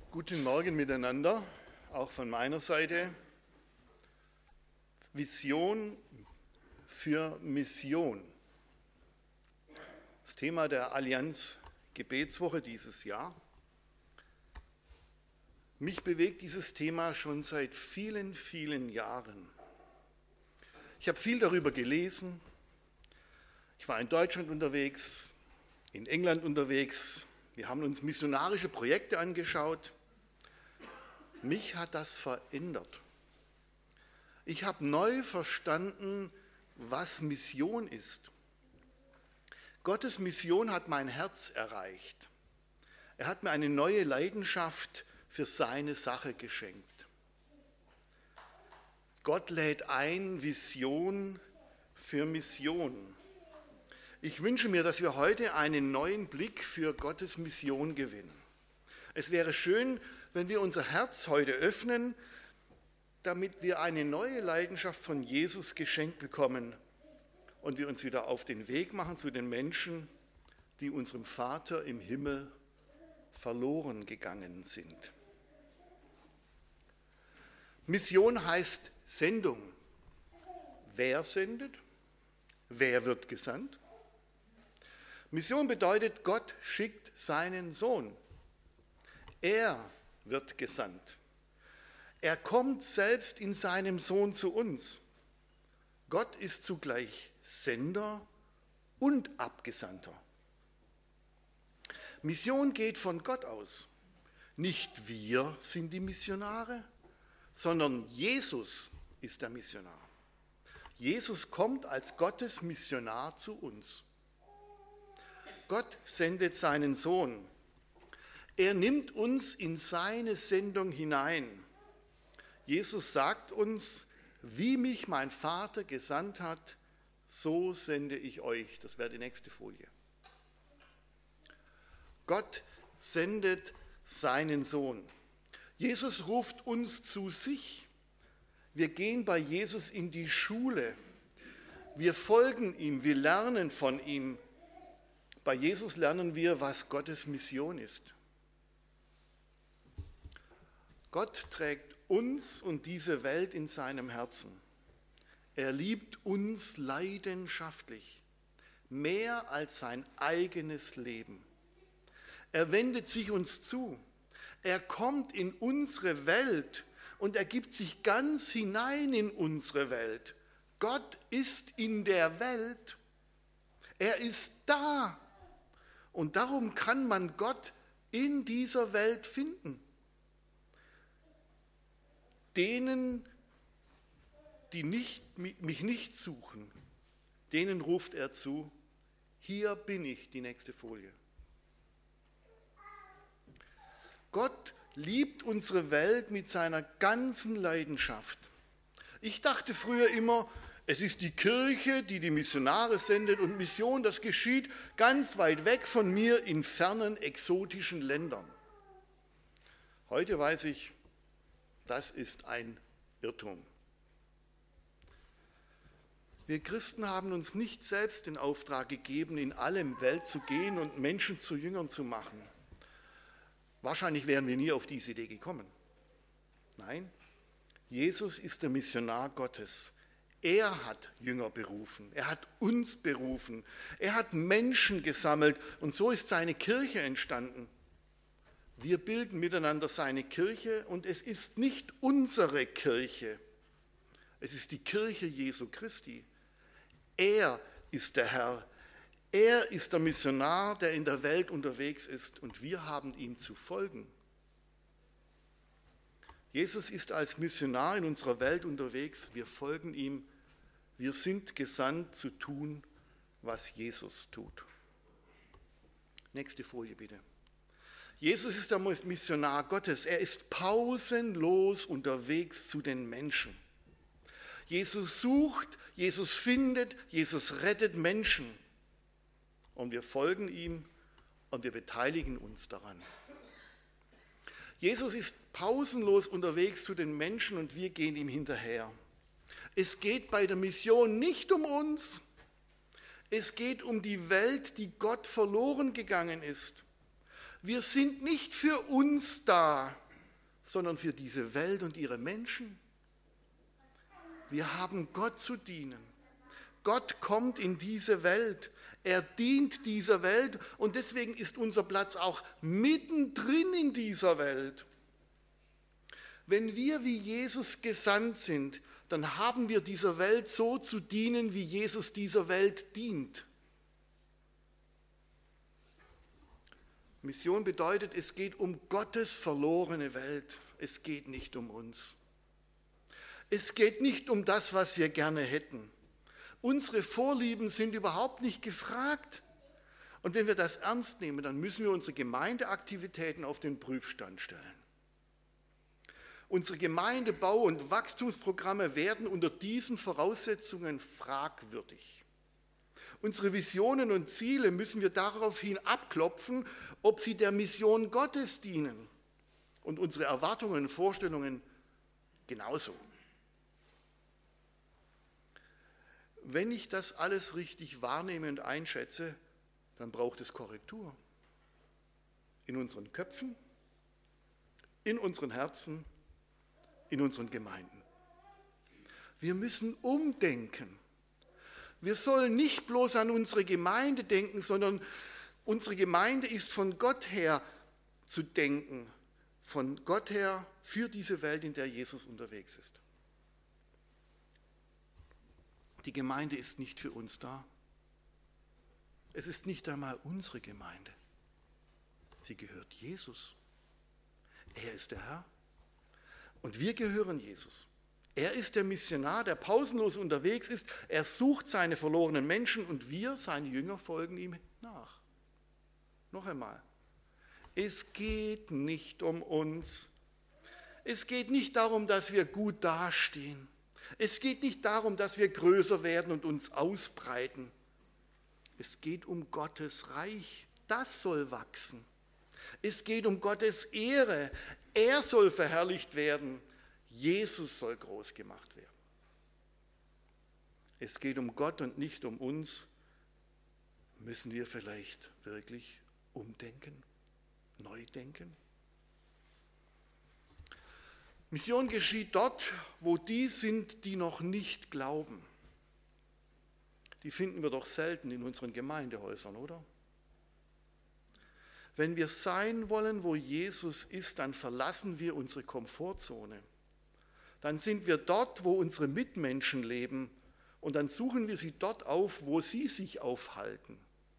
Guten Morgen miteinander, auch von meiner Seite. Vision für Mission. Das Thema der Allianz Gebetswoche dieses Jahr. Mich bewegt dieses Thema schon seit vielen, vielen Jahren. Ich habe viel darüber gelesen. Ich war in Deutschland unterwegs, in England unterwegs. Wir haben uns missionarische Projekte angeschaut. Mich hat das verändert. Ich habe neu verstanden, was Mission ist. Gottes Mission hat mein Herz erreicht. Er hat mir eine neue Leidenschaft für seine Sache geschenkt. Gott lädt ein, Vision für Mission. Ich wünsche mir, dass wir heute einen neuen Blick für Gottes Mission gewinnen. Es wäre schön, wenn wir unser Herz heute öffnen, damit wir eine neue Leidenschaft von Jesus geschenkt bekommen und wir uns wieder auf den Weg machen zu den Menschen, die unserem Vater im Himmel verloren gegangen sind. Mission heißt Sendung. Wer sendet? Wer wird gesandt? Mission bedeutet, Gott schickt seinen Sohn. Er wird gesandt. Er kommt selbst in seinem Sohn zu uns. Gott ist zugleich Sender und Abgesandter. Mission geht von Gott aus. Nicht wir sind die Missionare, sondern Jesus ist der Missionar. Jesus kommt als Gottes Missionar zu uns. Gott sendet seinen Sohn. Er nimmt uns in seine Sendung hinein. Jesus sagt uns, wie mich mein Vater gesandt hat, so sende ich euch. Das wäre die nächste Folie. Gott sendet seinen Sohn. Jesus ruft uns zu sich. Wir gehen bei Jesus in die Schule. Wir folgen ihm, wir lernen von ihm. Bei Jesus lernen wir, was Gottes Mission ist. Gott trägt uns und diese Welt in seinem Herzen. Er liebt uns leidenschaftlich, mehr als sein eigenes Leben. Er wendet sich uns zu. Er kommt in unsere Welt und er gibt sich ganz hinein in unsere Welt. Gott ist in der Welt. Er ist da. Und darum kann man Gott in dieser Welt finden. Denen, die mich nicht suchen, denen ruft er zu, hier bin ich, die nächste Folie. Gott liebt unsere Welt mit seiner ganzen Leidenschaft. Ich dachte früher immer, es ist die Kirche, die die Missionare sendet und Mission, das geschieht ganz weit weg von mir in fernen, exotischen Ländern. Heute weiß ich, das ist ein Irrtum. Wir Christen haben uns nicht selbst den Auftrag gegeben, in alle Welt zu gehen und Menschen zu Jüngern zu machen. Wahrscheinlich wären wir nie auf diese Idee gekommen. Nein, Jesus ist der Missionar Gottes. Er hat Jünger berufen, er hat uns berufen, er hat Menschen gesammelt und so ist seine Kirche entstanden. Wir bilden miteinander seine Kirche und es ist nicht unsere Kirche, es ist die Kirche Jesu Christi. Er ist der Herr, er ist der Missionar, der in der Welt unterwegs ist und wir haben ihm zu folgen. Jesus ist als Missionar in unserer Welt unterwegs, wir folgen ihm, wir sind gesandt zu tun, was Jesus tut. Nächste Folie bitte. Jesus ist der Missionar Gottes, er ist pausenlos unterwegs zu den Menschen. Jesus sucht, Jesus findet, Jesus rettet Menschen und wir folgen ihm und wir beteiligen uns daran. Jesus ist pausenlos unterwegs zu den Menschen und wir gehen ihm hinterher. Es geht bei der Mission nicht um uns, es geht um die Welt, die Gott verloren gegangen ist. Wir sind nicht für uns da, sondern für diese Welt und ihre Menschen. Wir haben Gott zu dienen. Gott kommt in diese Welt. Er dient dieser Welt und deswegen ist unser Platz auch mittendrin in dieser Welt. Wenn wir wie Jesus gesandt sind, dann haben wir dieser Welt so zu dienen, wie Jesus dieser Welt dient. Mission bedeutet, es geht um Gottes verlorene Welt. Es geht nicht um uns. Es geht nicht um das, was wir gerne hätten. Unsere Vorlieben sind überhaupt nicht gefragt. Und wenn wir das ernst nehmen, dann müssen wir unsere Gemeindeaktivitäten auf den Prüfstand stellen. Unsere Gemeindebau- und Wachstumsprogramme werden unter diesen Voraussetzungen fragwürdig. Unsere Visionen und Ziele müssen wir daraufhin abklopfen, ob sie der Mission Gottes dienen. Und unsere Erwartungen und Vorstellungen genauso. Wenn ich das alles richtig wahrnehme und einschätze, dann braucht es Korrektur. In unseren Köpfen, in unseren Herzen, in unseren Gemeinden. Wir müssen umdenken. Wir sollen nicht bloß an unsere Gemeinde denken, sondern unsere Gemeinde ist von Gott her zu denken. Von Gott her für diese Welt, in der Jesus unterwegs ist. Die Gemeinde ist nicht für uns da. Es ist nicht einmal unsere Gemeinde. Sie gehört Jesus. Er ist der Herr. Und wir gehören Jesus. Er ist der Missionar, der pausenlos unterwegs ist. Er sucht seine verlorenen Menschen und wir, seine Jünger, folgen ihm nach. Noch einmal. Es geht nicht um uns. Es geht nicht darum, dass wir gut dastehen. Es geht nicht darum, dass wir größer werden und uns ausbreiten. Es geht um Gottes Reich. Das soll wachsen. Es geht um Gottes Ehre. Er soll verherrlicht werden. Jesus soll groß gemacht werden. Es geht um Gott und nicht um uns. Müssen wir vielleicht wirklich umdenken, neu denken? Mission geschieht dort, wo die sind, die noch nicht glauben. Die finden wir doch selten in unseren Gemeindehäusern, oder? Wenn wir sein wollen, wo Jesus ist, dann verlassen wir unsere Komfortzone. Dann sind wir dort, wo unsere Mitmenschen leben und dann suchen wir sie dort auf, wo sie sich aufhalten.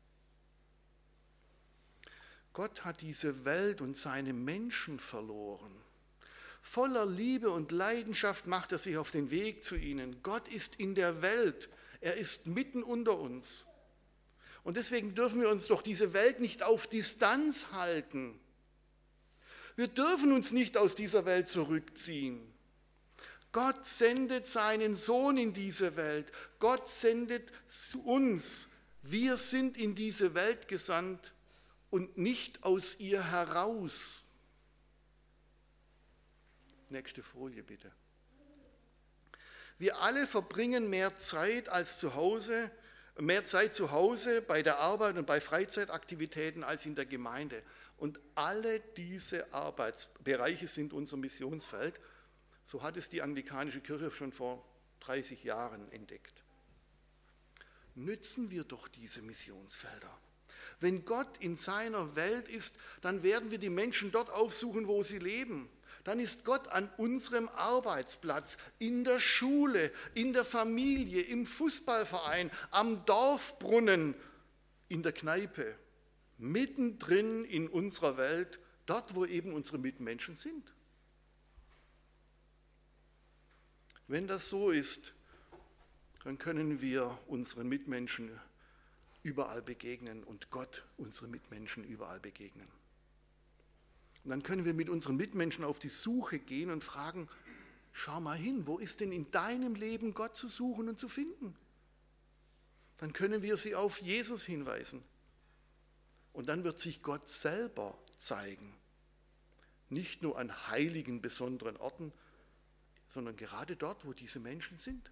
Gott hat diese Welt und seine Menschen verloren. Voller Liebe und Leidenschaft macht er sich auf den Weg zu ihnen. Gott ist in der Welt. Er ist mitten unter uns. Und deswegen dürfen wir uns doch diese Welt nicht auf Distanz halten. Wir dürfen uns nicht aus dieser Welt zurückziehen. Gott sendet seinen Sohn in diese Welt. Gott sendet zu uns. Wir sind in diese Welt gesandt und nicht aus ihr heraus. Nächste Folie bitte. Wir alle verbringen mehr Zeit zu Hause bei der Arbeit und bei Freizeitaktivitäten als in der Gemeinde. Und alle diese Arbeitsbereiche sind unser Missionsfeld. So hat es die anglikanische Kirche schon vor 30 Jahren entdeckt. Nützen wir doch diese Missionsfelder. Wenn Gott in seiner Welt ist, dann werden wir die Menschen dort aufsuchen, wo sie leben. Dann ist Gott an unserem Arbeitsplatz, in der Schule, in der Familie, im Fußballverein, am Dorfbrunnen, in der Kneipe, mittendrin in unserer Welt, dort, wo eben unsere Mitmenschen sind. Wenn das so ist, dann können wir unseren Mitmenschen überall begegnen und Gott unseren Mitmenschen überall begegnen. Und dann können wir mit unseren Mitmenschen auf die Suche gehen und fragen, schau mal hin, wo ist denn in deinem Leben Gott zu suchen und zu finden? Dann können wir sie auf Jesus hinweisen. Und dann wird sich Gott selber zeigen. Nicht nur an heiligen, besonderen Orten, sondern gerade dort, wo diese Menschen sind.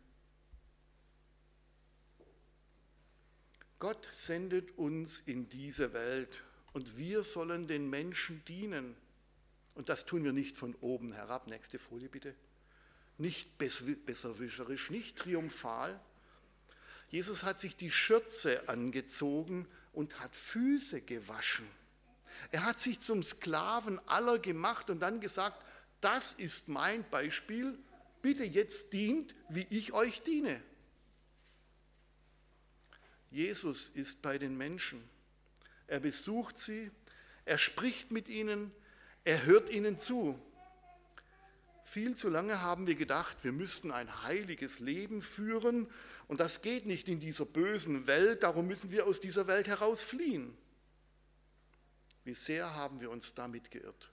Gott sendet uns in diese Welt Und wir sollen den Menschen dienen. Und das tun wir nicht von oben herab. Nächste Folie bitte. Nicht besserwischerisch, nicht triumphal. Jesus hat sich die Schürze angezogen und hat Füße gewaschen. Er hat sich zum Sklaven aller gemacht und dann gesagt, das ist mein Beispiel, bitte jetzt dient, wie ich euch diene. Jesus ist bei den Menschen. Er besucht sie, er spricht mit ihnen, er hört ihnen zu. Viel zu lange haben wir gedacht, wir müssten ein heiliges Leben führen und das geht nicht in dieser bösen Welt, darum müssen wir aus dieser Welt heraus fliehen. Wie sehr haben wir uns damit geirrt.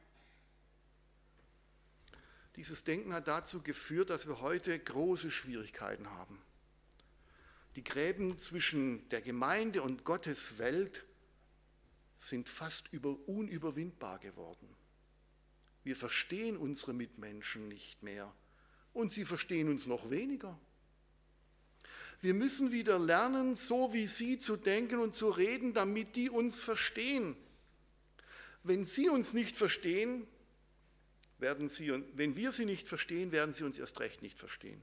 Dieses Denken hat dazu geführt, dass wir heute große Schwierigkeiten haben. Die Gräben zwischen der Gemeinde und Gottes Welt sind fast unüberwindbar geworden. Wir verstehen unsere Mitmenschen nicht mehr und sie verstehen uns noch weniger. Wir müssen wieder lernen, so wie sie zu denken und zu reden, damit die uns verstehen. Wenn sie uns nicht verstehen, wenn wir sie nicht verstehen, werden sie uns erst recht nicht verstehen.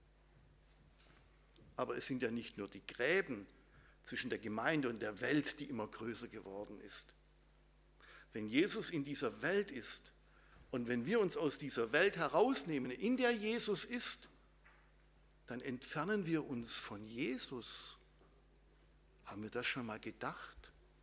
Aber es sind ja nicht nur die Gräben zwischen der Gemeinde und der Welt, die immer größer geworden ist. Wenn Jesus in dieser Welt ist und wenn wir uns aus dieser Welt herausnehmen, in der Jesus ist, dann entfernen wir uns von Jesus. Haben wir das schon mal gedacht?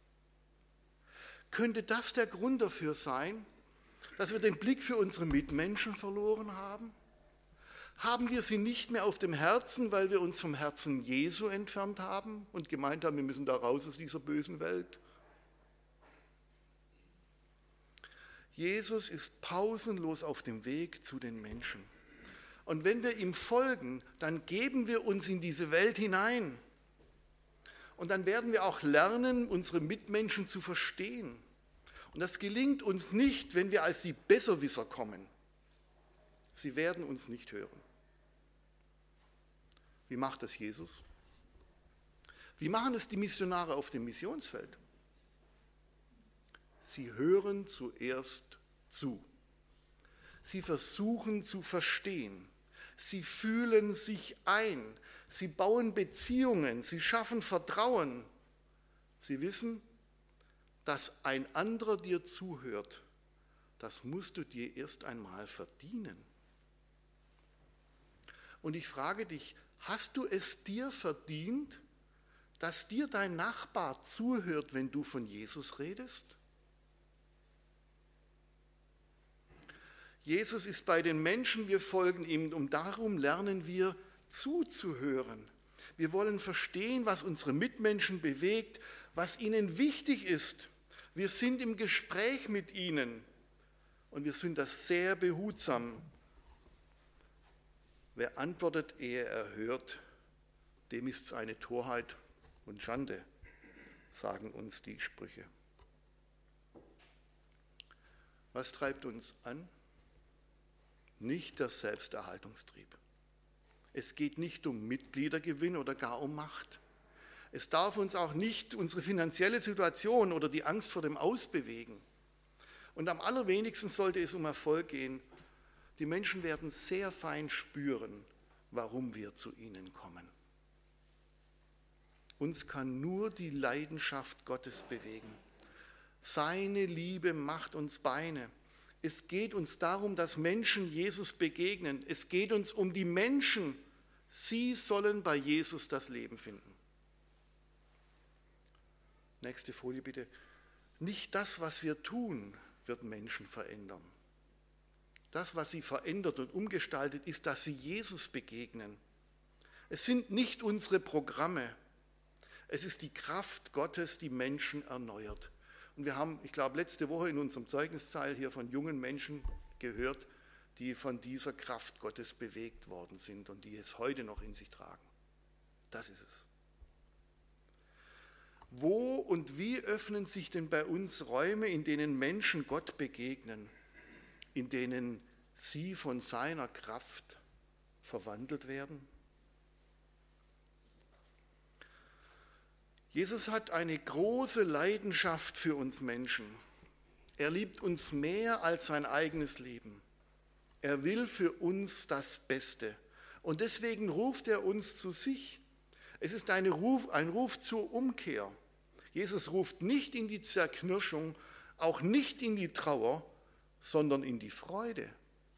Könnte das der Grund dafür sein, dass wir den Blick für unsere Mitmenschen verloren haben? Haben wir sie nicht mehr auf dem Herzen, weil wir uns vom Herzen Jesu entfernt haben und gemeint haben, wir müssen da raus aus dieser bösen Welt? Jesus ist pausenlos auf dem Weg zu den Menschen. Und wenn wir ihm folgen, dann geben wir uns in diese Welt hinein. Und dann werden wir auch lernen, unsere Mitmenschen zu verstehen. Und das gelingt uns nicht, wenn wir als die Besserwisser kommen. Sie werden uns nicht hören. Wie macht das Jesus? Wie machen es die Missionare auf dem Missionsfeld? Sie hören zuerst zu. Sie versuchen zu verstehen. Sie fühlen sich ein. Sie bauen Beziehungen. Sie schaffen Vertrauen. Sie wissen, dass ein anderer dir zuhört. Das musst du dir erst einmal verdienen. Und ich frage dich, hast du es dir verdient, dass dir dein Nachbar zuhört, wenn du von Jesus redest? Jesus ist bei den Menschen, wir folgen ihm und darum lernen wir zuzuhören. Wir wollen verstehen, was unsere Mitmenschen bewegt, was ihnen wichtig ist. Wir sind im Gespräch mit ihnen und wir sind das sehr behutsam. Wer antwortet, ehe er hört, dem ist es eine Torheit und Schande, sagen uns die Sprüche. Was treibt uns an? Nicht der Selbsterhaltungstrieb. Es geht nicht um Mitgliedergewinn oder gar um Macht. Es darf uns auch nicht unsere finanzielle Situation oder die Angst vor dem Aus bewegen. Und am allerwenigsten sollte es um Erfolg gehen. Die Menschen werden sehr fein spüren, warum wir zu ihnen kommen. Uns kann nur die Leidenschaft Gottes bewegen. Seine Liebe macht uns Beine. Es geht uns darum, dass Menschen Jesus begegnen. Es geht uns um die Menschen. Sie sollen bei Jesus das Leben finden. Nächste Folie bitte. Nicht das, was wir tun, wird Menschen verändern. Das, was sie verändert und umgestaltet, ist, dass sie Jesus begegnen. Es sind nicht unsere Programme. Es ist die Kraft Gottes, die Menschen erneuert. Und wir haben, ich glaube, letzte Woche in unserem Zeugnisteil hier von jungen Menschen gehört, die von dieser Kraft Gottes bewegt worden sind und die es heute noch in sich tragen. Das ist es. Wo und wie öffnen sich denn bei uns Räume, in denen Menschen Gott begegnen, in denen sie von seiner Kraft verwandelt werden? Jesus hat eine große Leidenschaft für uns Menschen. Er liebt uns mehr als sein eigenes Leben. Er will für uns das Beste. Und deswegen ruft er uns zu sich. Es ist ein Ruf zur Umkehr. Jesus ruft nicht in die Zerknirschung, auch nicht in die Trauer, sondern in die Freude.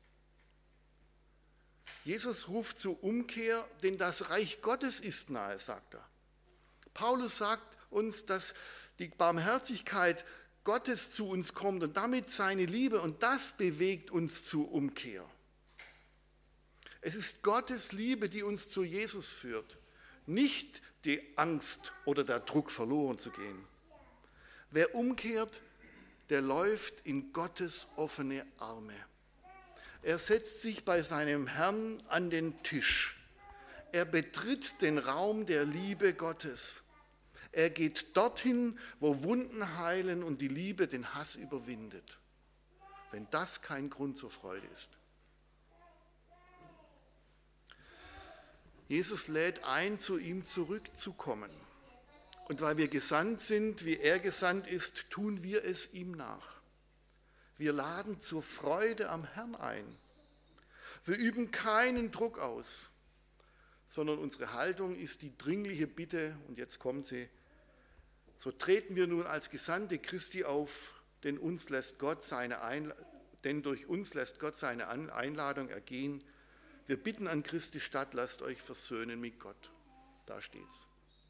Jesus ruft zur Umkehr, denn das Reich Gottes ist nahe, sagt er. Paulus sagt uns, dass die Barmherzigkeit Gottes zu uns kommt und damit seine Liebe, und das bewegt uns zur Umkehr. Es ist Gottes Liebe, die uns zu Jesus führt, nicht die Angst oder der Druck, verloren zu gehen. Wer umkehrt, der läuft in Gottes offene Arme. Er setzt sich bei seinem Herrn an den Tisch. Er betritt den Raum der Liebe Gottes. Er geht dorthin, wo Wunden heilen und die Liebe den Hass überwindet. Wenn das kein Grund zur Freude ist. Jesus lädt ein, zu ihm zurückzukommen. Und weil wir gesandt sind, wie er gesandt ist, tun wir es ihm nach. Wir laden zur Freude am Herrn ein. Wir üben keinen Druck aus, sondern unsere Haltung ist die dringliche Bitte, und jetzt kommt sie: So treten wir nun als Gesandte Christi auf, denn durch uns lässt Gott seine Einladung ergehen. Wir bitten an Christi statt, lasst euch versöhnen mit Gott. Da steht's.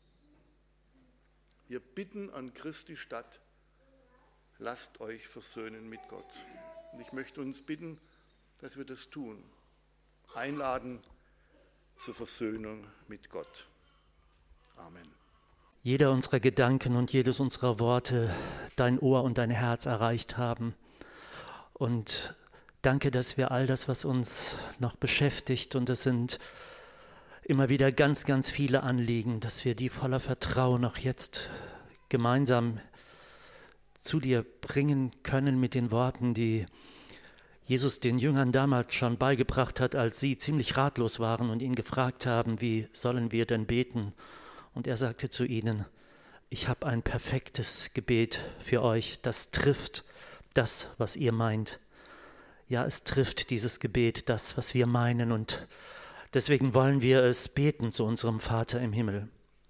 Wir bitten an Christi statt, lasst euch versöhnen mit Gott. Und ich möchte uns bitten, dass wir das tun. Einladen zur Versöhnung mit Gott. Amen. Jeder unserer Gedanken und jedes unserer Worte dein Ohr und dein Herz erreicht haben. Und danke, dass wir all das, was uns noch beschäftigt, und es sind immer wieder ganz, ganz viele Anliegen, dass wir die voller Vertrauen auch jetzt gemeinsam zu dir bringen können mit den Worten, die Jesus den Jüngern damals schon beigebracht hat, als sie ziemlich ratlos waren und ihn gefragt haben, wie sollen wir denn beten? Und er sagte zu ihnen: Ich habe ein perfektes Gebet für euch, das trifft das, was ihr meint. Ja, es trifft dieses Gebet, das, was wir meinen, und deswegen wollen wir es beten zu unserem Vater im Himmel.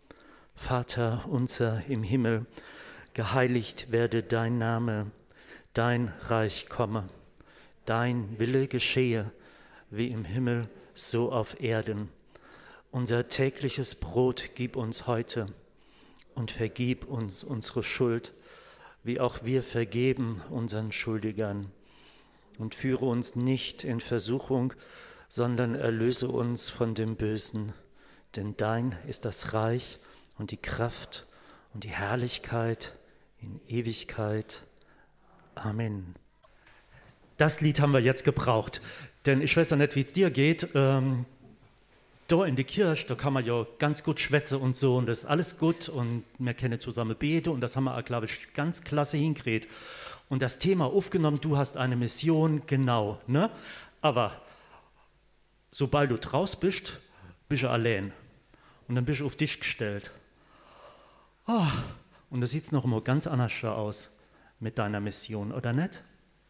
Vater unser im Himmel, geheiligt werde dein Name, dein Reich komme, dein Wille geschehe, wie im Himmel, so auf Erden. Unser tägliches Brot gib uns heute und vergib uns unsere Schuld, wie auch wir vergeben unseren Schuldigern. Und führe uns nicht in Versuchung, sondern erlöse uns von dem Bösen. Denn dein ist das Reich und die Kraft und die Herrlichkeit in Ewigkeit. Amen. Das Lied haben wir jetzt gebraucht, denn ich weiß ja nicht, wie es dir geht. Da in die Kirche, da kann man ja ganz gut schwätzen und so, und das ist alles gut, und wir können zusammen beten, und das haben wir auch, glaube ich, ganz klasse hingekriegt. Und das Thema aufgenommen, du hast eine Mission, genau, ne? Aber sobald du draus bist, bist du allein. Und dann bist du auf dich gestellt. Oh, und da sieht es noch mal ganz anders aus mit deiner Mission, oder nicht?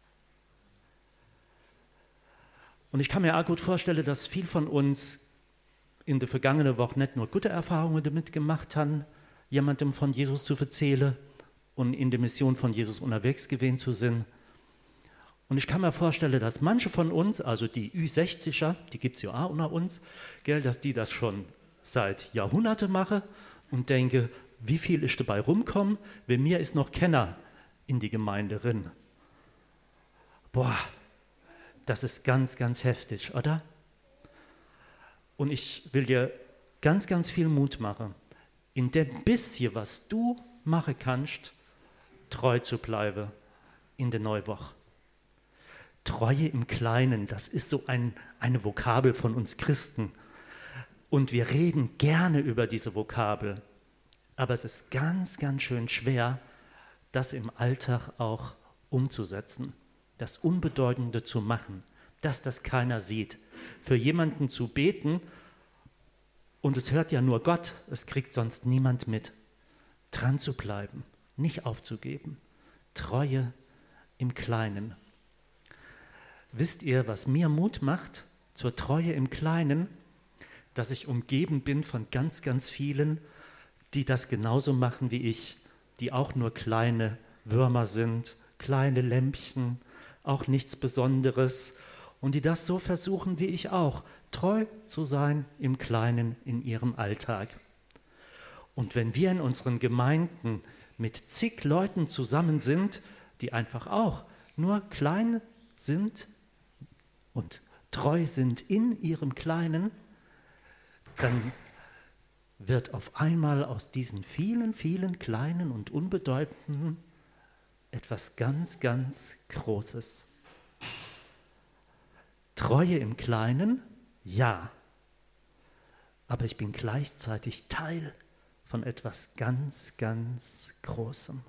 Und ich kann mir auch gut vorstellen, dass viel von uns in der vergangenen Woche nicht nur gute Erfahrungen damit gemacht haben, jemandem von Jesus zu erzählen und in der Mission von Jesus unterwegs gewesen zu sein. Und ich kann mir vorstellen, dass manche von uns, also die Ü60er, die gibt es ja auch unter uns, gell, dass die das schon seit Jahrhunderten machen und denke, wie viel ist dabei rumkommen, wenn mir ist noch Kenner in die Gemeinde drin. Boah, das ist ganz, ganz heftig, oder? Und ich will dir ganz, ganz viel Mut machen, in dem bisschen, was du machen kannst, treu zu bleiben in der Neuwoche. Treue im Kleinen, das ist so eine Vokabel von uns Christen. Und wir reden gerne über diese Vokabel. Aber es ist ganz, ganz schön schwer, das im Alltag auch umzusetzen, das Unbedeutende zu machen, dass das keiner sieht. Für jemanden zu beten, und es hört ja nur Gott, es kriegt sonst niemand mit. dran zu bleiben, nicht aufzugeben. Treue im Kleinen. Wisst ihr, was mir Mut macht zur Treue im Kleinen? Dass ich umgeben bin von ganz, ganz vielen, die das genauso machen wie ich, die auch nur kleine Würmer sind, kleine Lämpchen, auch nichts Besonderes und die das so versuchen wie ich auch, treu zu sein im Kleinen in ihrem Alltag. Und wenn wir in unseren Gemeinden mit zig Leuten zusammen sind, die einfach auch nur klein sind und treu sind in ihrem Kleinen, dann wird auf einmal aus diesen vielen, vielen kleinen und unbedeutenden etwas ganz, ganz Großes. Treue im Kleinen, ja, aber ich bin gleichzeitig Teil von etwas ganz, ganz Großem.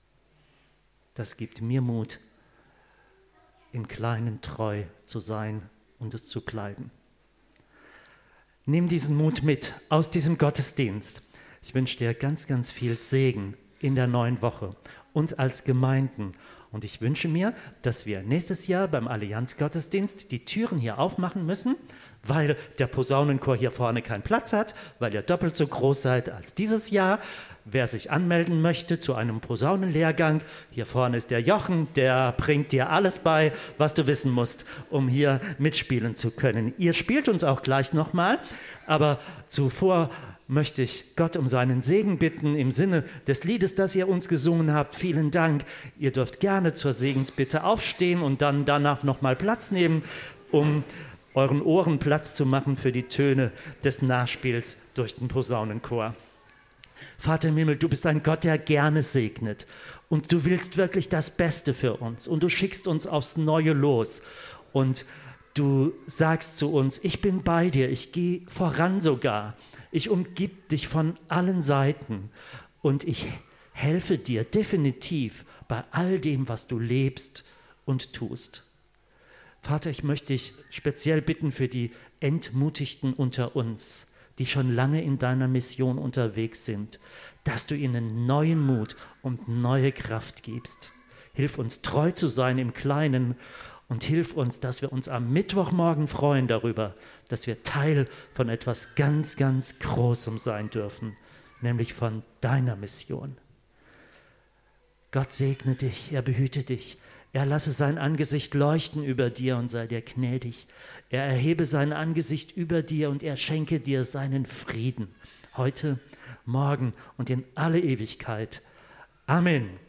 Das gibt mir Mut, im Kleinen treu zu sein und es zu bleiben. Nimm diesen Mut mit aus diesem Gottesdienst. Ich wünsche dir ganz, ganz viel Segen in der neuen Woche, uns als Gemeinden. Und ich wünsche mir, dass wir nächstes Jahr beim Allianz-Gottesdienst die Türen hier aufmachen müssen, weil der Posaunenchor hier vorne keinen Platz hat, weil ihr doppelt so groß seid als dieses Jahr. Wer sich anmelden möchte zu einem Posaunenlehrgang, hier vorne ist der Jochen, der bringt dir alles bei, was du wissen musst, um hier mitspielen zu können. Ihr spielt uns auch gleich nochmal, aber zuvor möchte ich Gott um seinen Segen bitten im Sinne des Liedes, das ihr uns gesungen habt. Vielen Dank. Ihr dürft gerne zur Segensbitte aufstehen und dann danach nochmal Platz nehmen, um euren Ohren Platz zu machen für die Töne des Nachspiels durch den Posaunenchor. Vater im Himmel, du bist ein Gott, der gerne segnet und du willst wirklich das Beste für uns und du schickst uns aufs Neue los und du sagst zu uns, ich bin bei dir, ich gehe voran sogar, ich umgib dich von allen Seiten und ich helfe dir definitiv bei all dem, was du lebst und tust. Vater, ich möchte dich speziell bitten für die Entmutigten unter uns, die schon lange in deiner Mission unterwegs sind, dass du ihnen neuen Mut und neue Kraft gibst. Hilf uns, treu zu sein im Kleinen und hilf uns, dass wir uns am Mittwochmorgen freuen darüber, dass wir Teil von etwas ganz, ganz Großem sein dürfen, nämlich von deiner Mission. Gott segne dich, er behüte dich. Er lasse sein Angesicht leuchten über dir und sei dir gnädig. Er erhebe sein Angesicht über dir und er schenke dir seinen Frieden. Heute, morgen und in alle Ewigkeit. Amen.